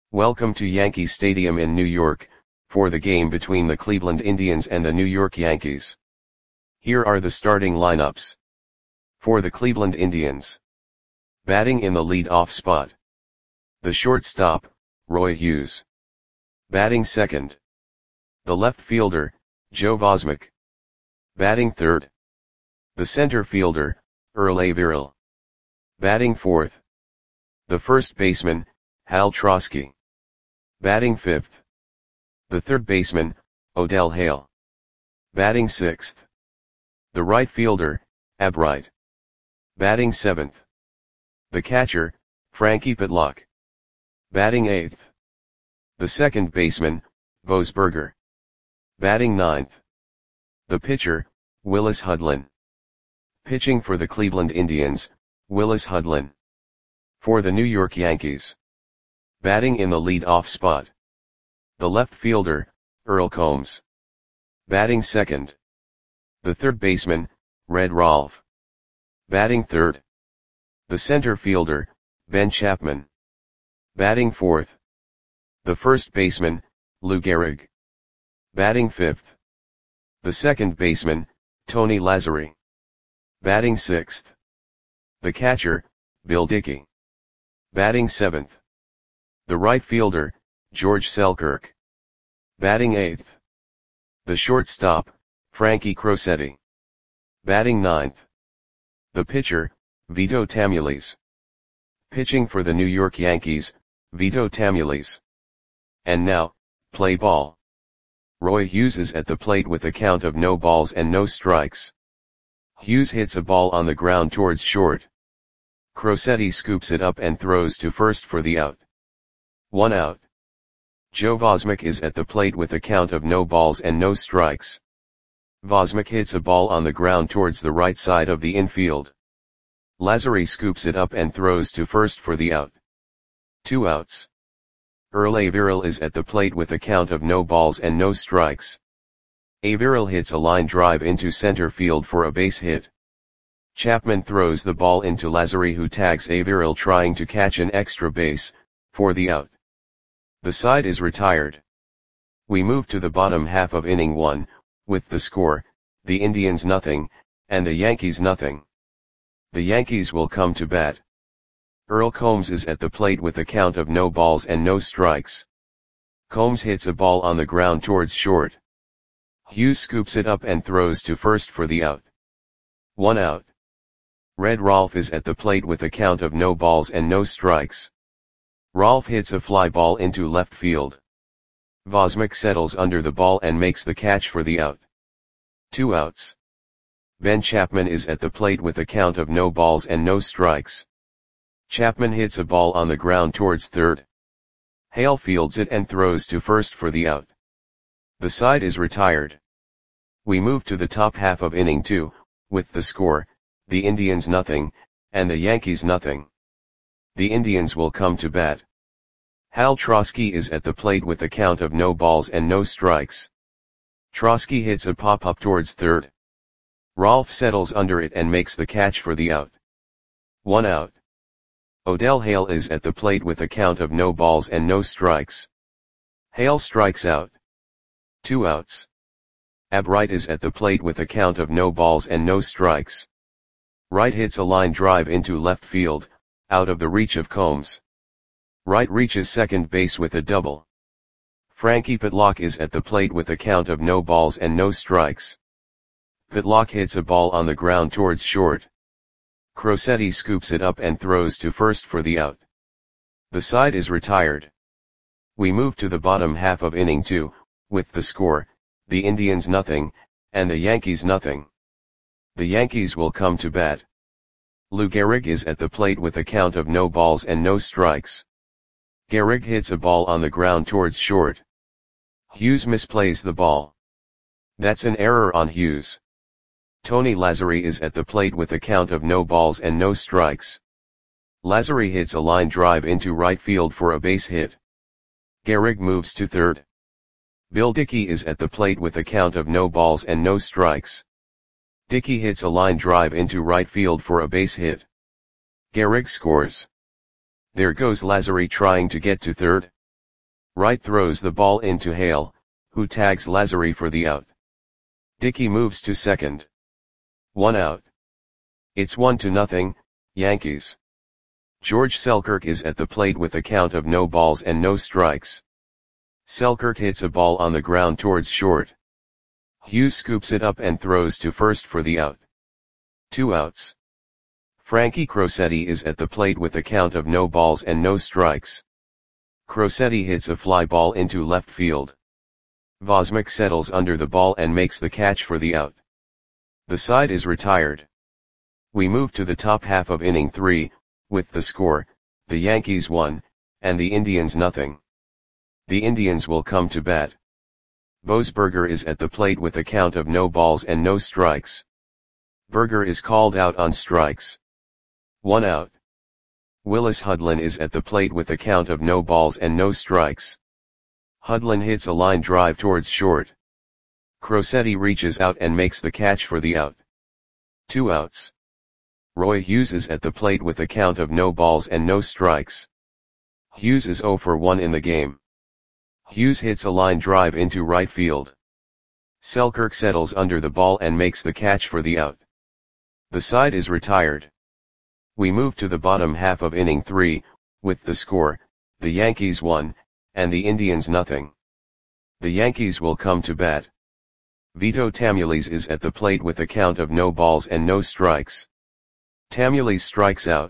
Welcome to Yankee Stadium in New York, for the game between the Cleveland Indians and the New York Yankees. Here are the starting lineups. For the Cleveland Indians. Batting in the lead-off spot. The shortstop, Roy Hughes. Batting second. The left fielder, Joe Vosmek. Batting third. The center fielder, Earl Averill. Batting fourth. The first baseman, Hal Trosky. Batting fifth. The third baseman, Odell Hale. Batting sixth. The right fielder, Ab Wright. Batting seventh. The catcher, Frankie Pitlock. Batting eighth. The second baseman, Bose Berger. Batting ninth. The pitcher, Willis Hudlin. Pitching for the Cleveland Indians, Willis Hudlin. For the New York Yankees. Batting in the lead-off spot. The left fielder, Earl Combs. Batting second. The third baseman, Red Rolfe. Batting third. The center fielder, Ben Chapman. Batting fourth. The first baseman, Lou Gehrig. Batting fifth. The second baseman, Tony Lazzeri. Batting sixth. The catcher, Bill Dickey. Batting seventh. The right fielder, George Selkirk. Batting eighth. The shortstop, Frankie Crosetti. Batting ninth. The pitcher, Vito Tamules. Pitching for the New York Yankees, Vito Tamules. And now, play ball. Roy Hughes is at the plate with a count of no balls and no strikes. Hughes hits a ball on the ground towards short. Crosetti scoops it up and throws to first for the out. 1 out. Joe Vosmek is at the plate with a count of no balls and no strikes. Vosmek hits a ball on the ground towards the right side of the infield. Lazzeri scoops it up and throws to first for the out. 2 outs. Earl Averill is at the plate with a count of no balls and no strikes. Averill hits a line drive into center field for a base hit. Chapman throws the ball into Lazzeri, who tags Averill trying to catch an extra base, for the out. The side is retired. We move to the bottom half of inning 1, with the score, the Indians nothing, and the Yankees nothing. The Yankees will come to bat. Earl Combs is at the plate with a count of no balls and no strikes. Combs hits a ball on the ground towards short. Hughes scoops it up and throws to first for the out. 1 out. Red Rolfe is at the plate with a count of no balls and no strikes. Rolfe hits a fly ball into left field. Vosmek settles under the ball and makes the catch for the out. 2 outs. Ben Chapman is at the plate with a count of no balls and no strikes. Chapman hits a ball on the ground towards third. Hale fields it and throws to first for the out. The side is retired. We move to the top half of inning 2, with the score, the Indians nothing, and the Yankees nothing. The Indians will come to bat. Hal Trosky is at the plate with a count of no balls and no strikes. Trosky hits a pop-up towards third. Rolfe settles under it and makes the catch for the out. 1 out. Odell Hale is at the plate with a count of no balls and no strikes. Hale strikes out. 2 outs. Ab Wright is at the plate with a count of no balls and no strikes. Wright hits a line drive into left field, out of the reach of Combs. Wright reaches second base with a double. Frankie Pitlock is at the plate with a count of no balls and no strikes. Pitlock hits a ball on the ground towards short. Crosetti scoops it up and throws to first for the out. The side is retired. We move to the bottom half of inning 2, with the score, the Indians nothing, and the Yankees nothing. The Yankees will come to bat. Lou Gehrig is at the plate with a count of no balls and no strikes. Gehrig hits a ball on the ground towards short. Hughes misplays the ball. That's an error on Hughes. Tony Lazzeri is at the plate with a count of no balls and no strikes. Lazzeri hits a line drive into right field for a base hit. Gehrig moves to third. Bill Dickey is at the plate with a count of no balls and no strikes. Dickey hits a line drive into right field for a base hit. Gehrig scores. There goes Lazzeri trying to get to third. Wright throws the ball into Hale, who tags Lazary for the out. Dickey moves to second. 1 out. It's 1-0, Yankees. George Selkirk is at the plate with a count of no balls and no strikes. Selkirk hits a ball on the ground towards short. Hughes scoops it up and throws to first for the out. 2 outs. Frankie Crosetti is at the plate with a count of no balls and no strikes. Crosetti hits a fly ball into left field. Vosmik settles under the ball and makes the catch for the out. The side is retired. We move to the top half of inning 3, with the score, the Yankees 1, and the Indians 0. The Indians will come to bat. Boasberger is at the plate with a count of no balls and no strikes. Berger is called out on strikes. 1 out. Willis Hudlin is at the plate with a count of no balls and no strikes. Hudlin hits a line drive towards short. Crosetti reaches out and makes the catch for the out. 2 outs. Roy Hughes is at the plate with a count of no balls and no strikes. Hughes is 0 for 1 in the game. Hughes hits a line drive into right field. Selkirk settles under the ball and makes the catch for the out. The side is retired. We move to the bottom half of inning 3, with the score, the Yankees 1, and the Indians 0. The Yankees will come to bat. Vito Tamules is at the plate with a count of no balls and no strikes. Tamules strikes out.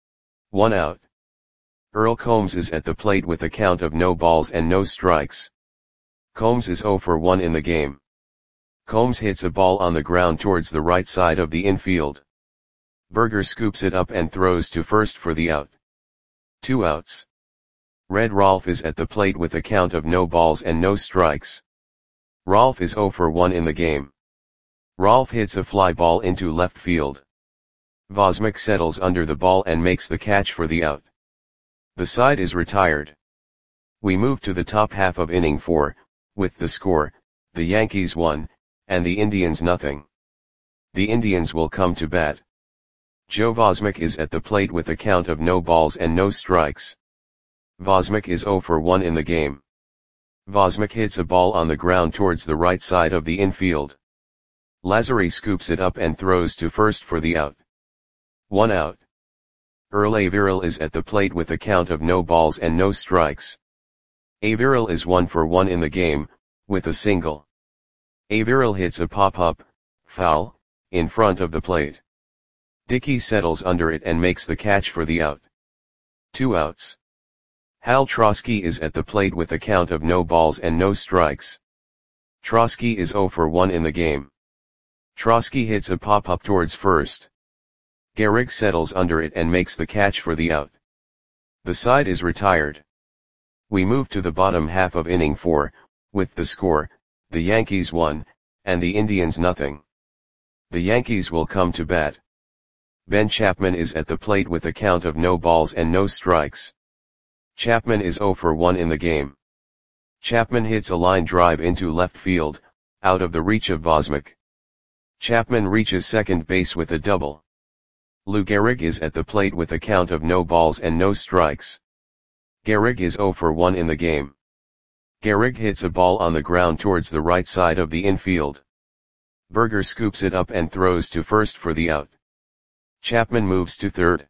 1 out. Earl Combs is at the plate with a count of no balls and no strikes. Combs is 0 for 1 in the game. Combs hits a ball on the ground towards the right side of the infield. Berger scoops it up and throws to first for the out. 2 outs. Red Rolfe is at the plate with a count of no balls and no strikes. Rolfe is 0 for 1 in the game. Rolfe hits a fly ball into left field. Vosmik settles under the ball and makes the catch for the out. The side is retired. We move to the top half of inning 4, with the score, the Yankees 1, and the Indians 0. The Indians will come to bat. Joe Vosmik is at the plate with a count of no balls and no strikes. Vosmik is 0 for 1 in the game. Vosmik hits a ball on the ground towards the right side of the infield. Lazary scoops it up and throws to first for the out. 1 out. Earl Averill is at the plate with a count of no balls and no strikes. Averill is 1 for 1 in the game, with a single. Averill hits a pop-up, foul, in front of the plate. Dickey settles under it and makes the catch for the out. 2 outs. Hal Trosky is at the plate with a count of no balls and no strikes. Trosky is 0 for 1 in the game. Trosky hits a pop-up towards first. Gehrig settles under it and makes the catch for the out. The side is retired. We move to the bottom half of inning 4, with the score, the Yankees 1, and the Indians 0. The Yankees will come to bat. Ben Chapman is at the plate with a count of no balls and no strikes. Chapman is 0 for 1 in the game. Chapman hits a line drive into left field, out of the reach of Vosmik. Chapman reaches second base with a double. Lou Gehrig is at the plate with a count of no balls and no strikes. Gehrig is 0 for 1 in the game. Gehrig hits a ball on the ground towards the right side of the infield. Berger scoops it up and throws to first for the out. Chapman moves to third.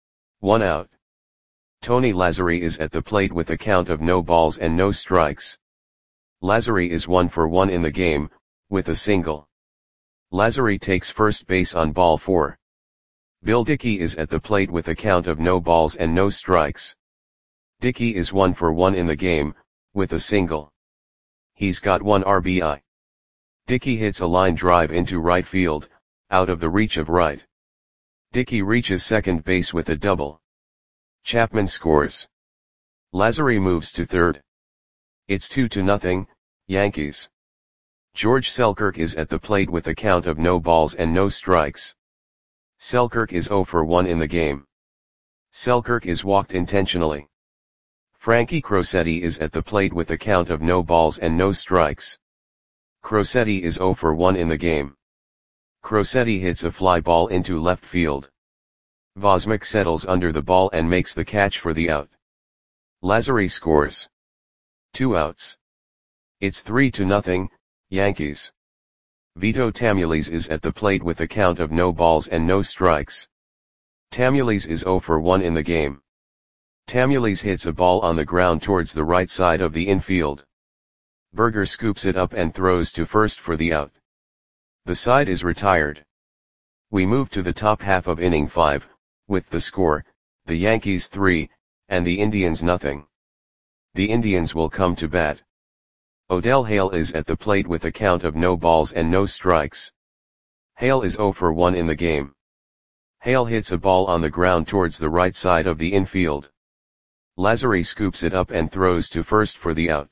1 out. Tony Lazzari is at the plate with a count of no balls and no strikes. Lazzari is 1 for 1 in the game, with a single. Lazzari takes first base on ball 4. Bill Dickey is at the plate with a count of no balls and no strikes. Dickey is 1 for 1 in the game, with a single. He's got 1 RBI. Dickey hits a line drive into right field, out of the reach of right. Dickey reaches second base with a double. Chapman scores. Lazzari moves to third. It's 2-0, Yankees. George Selkirk is at the plate with a count of no balls and no strikes. Selkirk is 0 for 1 in the game. Selkirk is walked intentionally. Frankie Crosetti is at the plate with a count of no balls and no strikes. Crosetti is 0 for 1 in the game. Crosetti hits a fly ball into left field. Vosmik settles under the ball and makes the catch for the out. Lazzari scores. 2 outs. It's 3-0, Yankees. Vito Tamules is at the plate with a count of no balls and no strikes. Tamules is 0 for 1 in the game. Tamules hits a ball on the ground towards the right side of the infield. Berger scoops it up and throws to first for the out. The side is retired. We move to the top half of inning 5, with the score, the Yankees 3, and the Indians nothing. The Indians will come to bat. Odell Hale is at the plate with a count of no balls and no strikes. Hale is 0 for 1 in the game. Hale hits a ball on the ground towards the right side of the infield. Lazary scoops it up and throws to first for the out.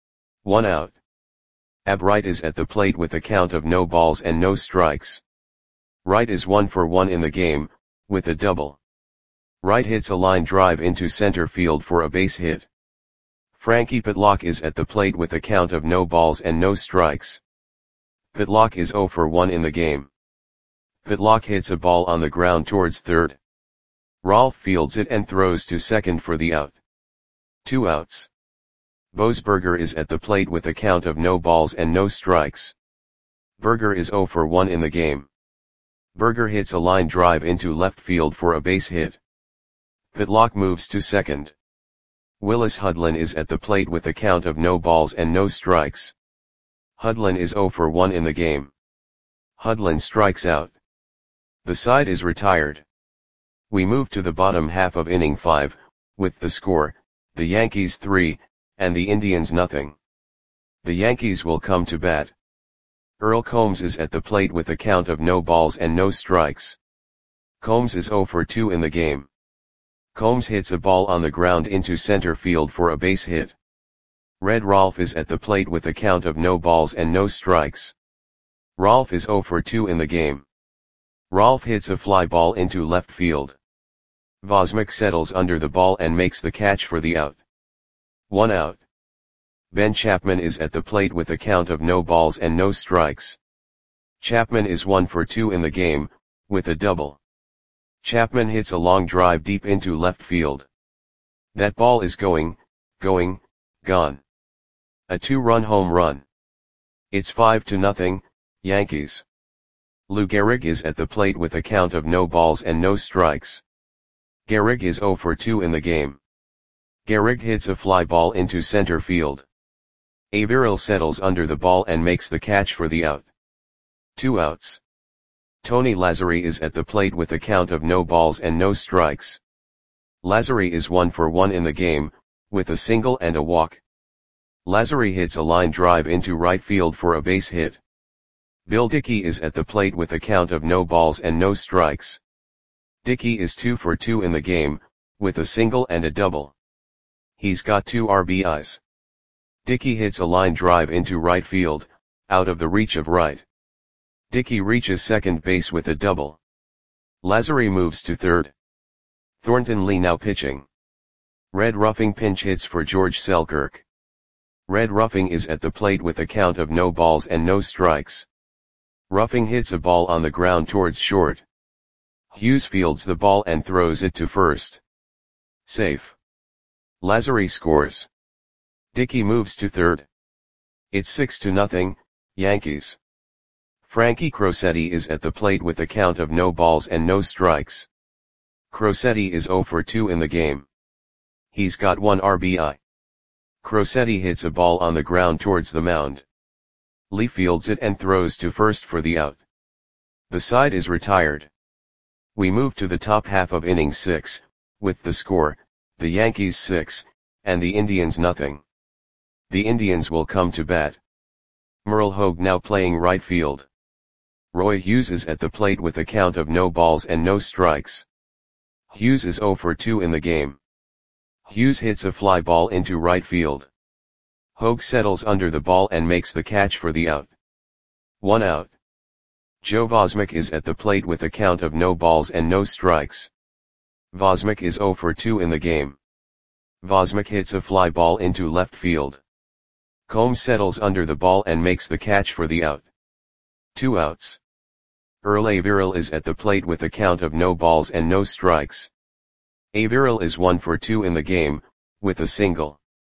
1 out. Ab Wright is at the plate with a count of no balls and no strikes. Wright is 1 for 1 in the game, with a double. Wright hits a line drive into center field for a base hit. Frankie Pitlock is at the plate with a count of no balls and no strikes. Pitlock is 0 for 1 in the game. Pitlock hits a ball on the ground towards third. Rolf fields it and throws to second for the out. 2 outs. Boasberger is at the plate with a count of no balls and no strikes. Berger is 0 for 1 in the game. Berger hits a line drive into left field for a base hit. Pitlock moves to second. Willis Hudlin is at the plate with a count of no balls and no strikes. Hudlin is 0 for 1 in the game. Hudlin strikes out. The side is retired. We move to the bottom half of inning 5, with the score, the Yankees 3, and the Indians nothing. The Yankees will come to bat. Earl Combs is at the plate with a count of no balls and no strikes. Combs is 0 for 2 in the game. Combs hits a ball on the ground into center field for a base hit. Red Rolf is at the plate with a count of no balls and no strikes. Rolf is 0 for 2 in the game. Rolf hits a fly ball into left field. Vosmick settles under the ball and makes the catch for the out. 1 out. Ben Chapman is at the plate with a count of no balls and no strikes. Chapman is 1 for 2 in the game, with a double. Chapman hits a long drive deep into left field. That ball is gone. A 2-run home run. It's 5-0, Yankees. Lou Gehrig is at the plate with a count of no balls and no strikes. Gehrig is 0 for 2 in the game. Gehrig hits a fly ball into center field. Averill settles under the ball and makes the catch for the out. 2 outs. Tony Lazzari is at the plate with a count of no balls and no strikes. Lazzari is 1 for 1 in the game, with a single and a walk. Lazzari hits a line drive into right field for a base hit. Bill Dickey is at the plate with a count of no balls and no strikes. Dickey is 2 for 2 in the game, with a single and a double. He's got 2 RBIs. Dickey hits a line drive into right field, out of the reach of right. Dickey reaches second base with a double. Lazzari moves to third. Thornton Lee now pitching. Red Ruffing pinch hits for George Selkirk. Red Ruffing is at the plate with a count of no balls and no strikes. Ruffing hits a ball on the ground towards short. Hughes fields the ball and throws it to first. Safe. Lazzari scores. Dickey moves to third. It's 6-0, Yankees. Frankie Crosetti is at the plate with a count of no balls and no strikes. Crosetti is 0 for 2 in the game. He's got 1 RBI. Crosetti hits a ball on the ground towards the mound. Lee fields it and throws to first for the out. The side is retired. We move to the top half of inning 6, with the score, the Yankees 6, and the Indians nothing. The Indians will come to bat. Merle Hogue now playing right field. Roy Hughes is at the plate with a count of no balls and no strikes. Hughes is 0 for 2 in the game. Hughes hits a fly ball into right field. Hogue settles under the ball and makes the catch for the out. 1 out. Joe Vosmick is at the plate with a count of no balls and no strikes. Vosmick is 0 for 2 in the game. Vosmick hits a fly ball into left field. Combs settles under the ball and makes the catch for the out. 2 outs. Earl Averill is at the plate with a count of no balls and no strikes. Averill is 1 for 2 in the game, with a single.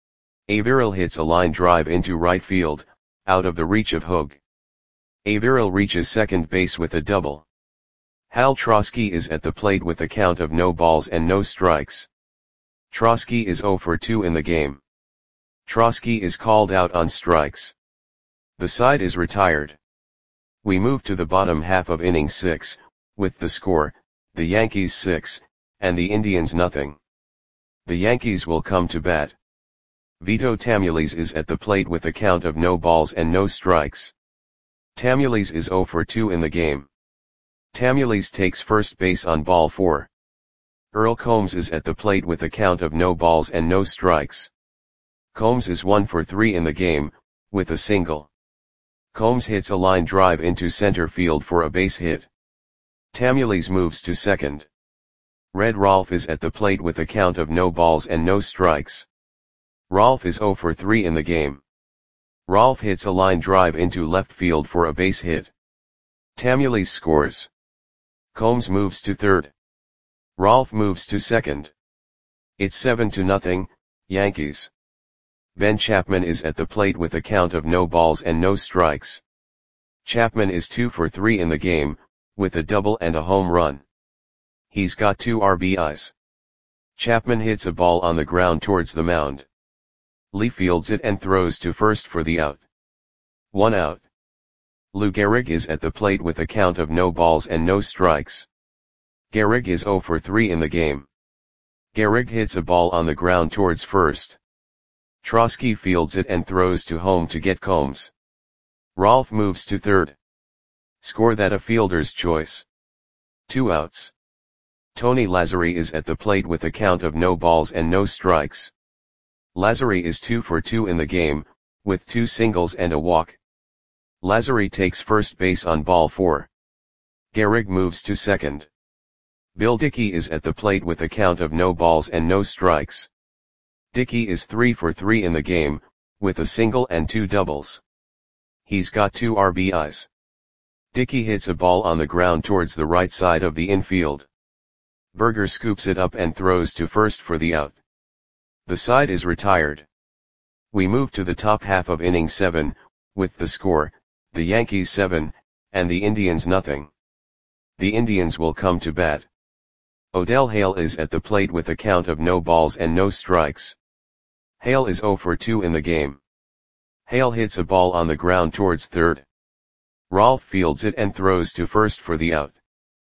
Averill hits a line drive into right field, out of the reach of Hogue. Averill reaches second base with a double. Hal Trosky is at the plate with a count of no balls and no strikes. Trosky is 0 for 2 in the game. Trosky is called out on strikes. The side is retired. We move to the bottom half of inning 6, with the score, the Yankees 6, and the Indians nothing. The Yankees will come to bat. Vito Tamules is at the plate with a count of no balls and no strikes. Tamules is 0 for 2 in the game. Tamules takes first base on ball 4. Earl Combs is at the plate with a count of no balls and no strikes. Combs is 1 for 3 in the game, with a single. Combs hits a line drive into center field for a base hit. Tamules moves to second. Red Rolfe is at the plate with a count of no balls and no strikes. Rolfe is 0 for 3 in the game. Rolfe hits a line drive into left field for a base hit. Tamules scores. Combs moves to third. Rolfe moves to second. It's 7-0, Yankees. Ben Chapman is at the plate with a count of no balls and no strikes. Chapman is 2 for 3 in the game, with a double and a home run. He's got 2 RBIs. Chapman hits a ball on the ground towards the mound. Lee fields it and throws to first for the out. 1 out. Lou Gehrig is at the plate with a count of no balls and no strikes. Gehrig is 0 for 3 in the game. Gehrig hits a ball on the ground towards first. Trosky fields it and throws to home to get Combs. Rolfe moves to third. Score that a fielder's choice. 2 outs. Tony Lazzeri is at the plate with a count of no balls and no strikes. Lazzeri is 2 for 2 in the game, with 2 singles and a walk. Lazzeri takes first base on ball 4. Gehrig moves to second. Bill Dickey is at the plate with a count of no balls and no strikes. Dickey is 3 for 3 in the game, with a single and 2 doubles. He's got 2 RBIs. Dickey hits a ball on the ground towards the right side of the infield. Berger scoops it up and throws to first for the out. The side is retired. We move to the top half of inning 7, with the score, the Yankees 7, and the Indians nothing. The Indians will come to bat. Odell Hale is at the plate with a count of no balls and no strikes. Hale is 0 for 2 in the game. Hale hits a ball on the ground towards third. Rolfe fields it and throws to first for the out.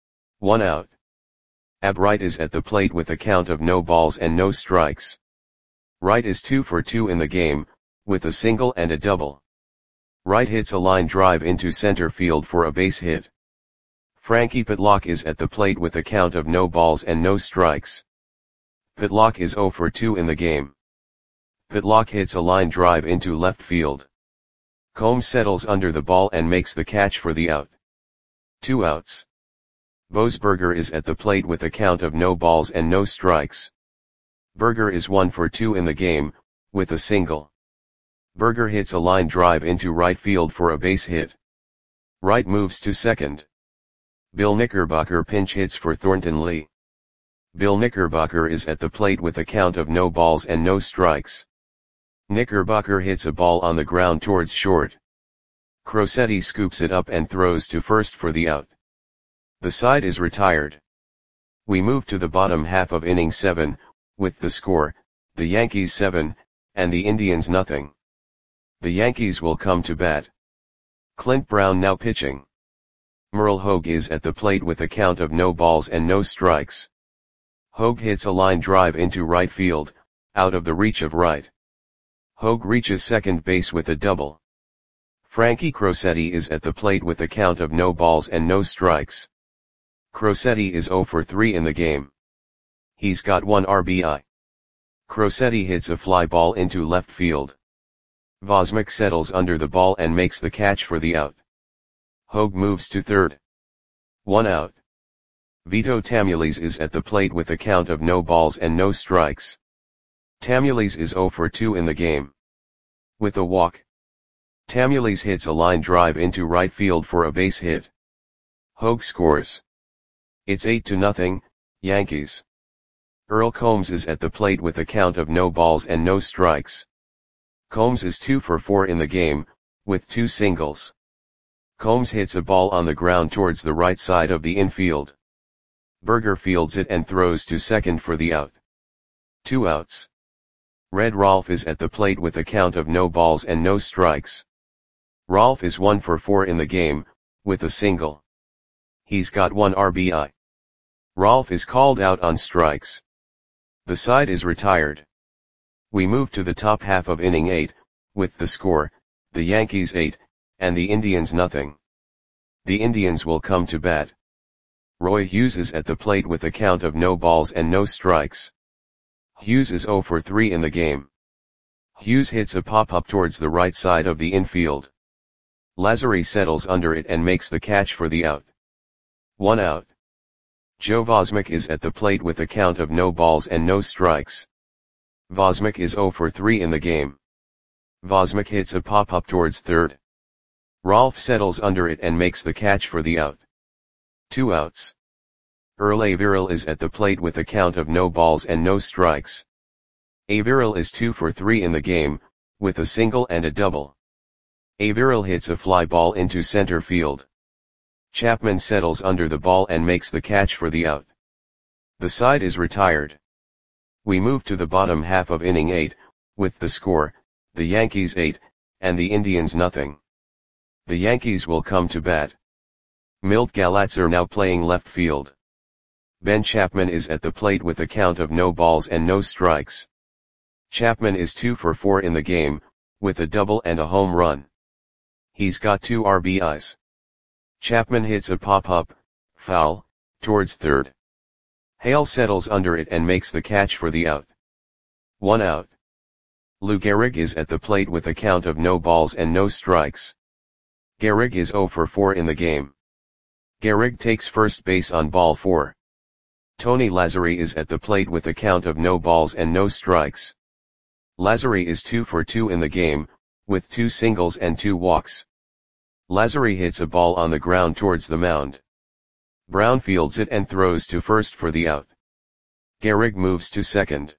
1 out. Ab Wright is at the plate with a count of no balls and no strikes. Wright is 2 for 2 in the game, with a single and a double. Wright hits a line drive into center field for a base hit. Frankie Pitlock is at the plate with a count of no balls and no strikes. Pitlock is 0 for 2 in the game. Pitlock hits a line drive into left field. Combs settles under the ball and makes the catch for the out. 2 outs. Boasberger is at the plate with a count of no balls and no strikes. Berger is 1 for 2 in the game, with a single. Berger hits a line drive into right field for a base hit. Wright moves to second. Bill Knickerbocker pinch hits for Thornton Lee. Bill Knickerbocker is at the plate with a count of no balls and no strikes. Knickerbocker hits a ball on the ground towards short. Crosetti scoops it up and throws to first for the out. The side is retired. We move to the bottom half of inning 7, with the score, the Yankees 7, and the Indians nothing. The Yankees will come to bat. Clint Brown now pitching. Merle Hogue is at the plate with a count of no balls and no strikes. Hogue hits a line drive into right field, out of the reach of Wright. Hogue reaches second base with a double. Frankie Crosetti is at the plate with a count of no balls and no strikes. Crosetti is 0 for 3 in the game. He's got 1 RBI. Crosetti hits a fly ball into left field. Vosmick settles under the ball and makes the catch for the out. Hogue moves to third. 1 out. Vito Tamules is at the plate with a count of no balls and no strikes. Tamules is 0 for 2 in the game. With a walk. Tamules hits a line drive into right field for a base hit. Hogue scores. It's 8-0, Yankees. Earl Combs is at the plate with a count of no balls and no strikes. Combs is 2 for 4 in the game, with 2 singles. Combs hits a ball on the ground towards the right side of the infield. Berger fields it and throws to second for the out. 2 outs. Red Rolfe is at the plate with a count of no balls and no strikes. Rolfe is 1 for 4 in the game, with a single. He's got 1 RBI. Rolfe is called out on strikes. The side is retired. We move to the top half of inning 8, with the score, the Yankees 8, and the Indians nothing. The Indians will come to bat. Roy Hughes is at the plate with a count of no balls and no strikes. Hughes is 0 for 3 in the game. Hughes hits a pop-up towards the right side of the infield. Lazzeri settles under it and makes the catch for the out. 1 out. Joe Vosmik is at the plate with a count of no balls and no strikes. Vosmik is 0 for 3 in the game. Vosmik hits a pop-up towards third. Rolfe settles under it and makes the catch for the out. 2 outs. Earl Averill is at the plate with a count of no balls and no strikes. Averill is 2 for 3 in the game, with a single and a double. Averill hits a fly ball into center field. Chapman settles under the ball and makes the catch for the out. The side is retired. We move to the bottom half of inning 8, with the score, the Yankees 8, and the Indians nothing. The Yankees will come to bat. Milt Galatzer now playing left field. Ben Chapman is at the plate with a count of no balls and no strikes. Chapman is 2 for 4 in the game, with a double and a home run. He's got 2 RBIs. Chapman hits a pop-up, foul, towards third. Hale settles under it and makes the catch for the out. 1 out. Lou Gehrig is at the plate with a count of no balls and no strikes. Gehrig is 0 for 4 in the game. Gehrig takes first base on ball 4. Tony Lazzeri is at the plate with a count of no balls and no strikes. Lazzeri is 2 for 2 in the game, with 2 singles and 2 walks. Lazzeri hits a ball on the ground towards the mound. Brown fields it and throws to first for the out. Gehrig moves to second.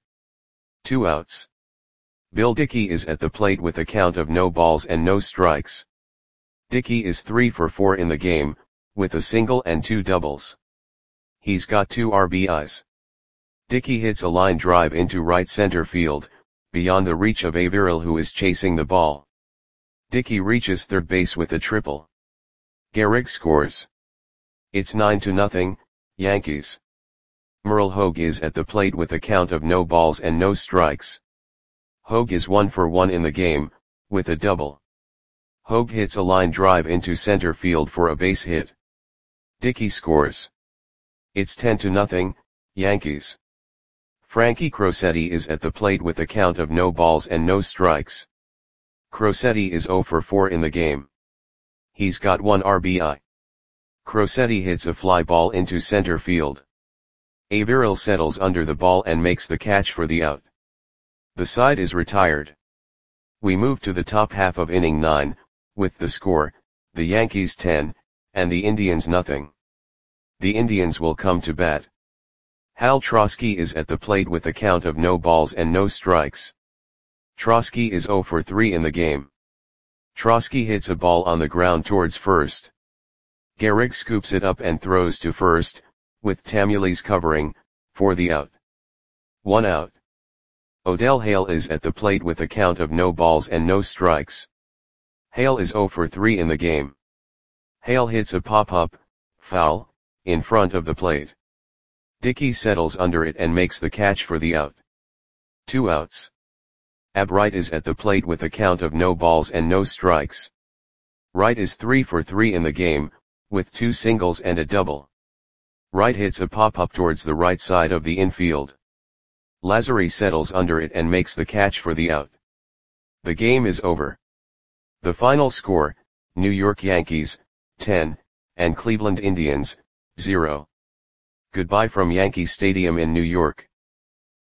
2 outs. Bill Dickey is at the plate with a count of no balls and no strikes. Dickey is 3 for 4 in the game, with a single and 2 doubles. He's got 2 RBIs. Dickey hits a line drive into right center field, beyond the reach of Averill who is chasing the ball. Dickey reaches third base with a triple. Gehrig scores. It's 9-0, Yankees. Merle Hogue is at the plate with a count of no balls and no strikes. Hogue is 1 for 1 in the game, with a double. Hogue hits a line drive into center field for a base hit. Dickey scores. It's 10-0, Yankees. Frankie Crosetti is at the plate with a count of no balls and no strikes. Crosetti is 0 for 4 in the game. He's got 1 RBI. Crosetti hits a fly ball into center field. Averill settles under the ball and makes the catch for the out. The side is retired. We move to the top half of inning 9, with the score, the Yankees 10, and the Indians nothing. The Indians will come to bat. Hal Trosky is at the plate with a count of no balls and no strikes. Trosky is 0 for 3 in the game. Trosky hits a ball on the ground towards first. Gehrig scoops it up and throws to first, with Tamules covering, for the out. 1 out. Odell Hale is at the plate with a count of no balls and no strikes. Hale is 0 for 3 in the game. Hale hits a pop-up, foul, in front of the plate. Dickey settles under it and makes the catch for the out. 2 outs. Ab Wright is at the plate with a count of no balls and no strikes. Wright is 3 for 3 in the game, with 2 singles and a double. Wright hits a pop-up towards the right side of the infield. Lazzeri settles under it and makes the catch for the out. The game is over. The final score, New York Yankees, 10, and Cleveland Indians, 0. Goodbye from Yankee Stadium in New York.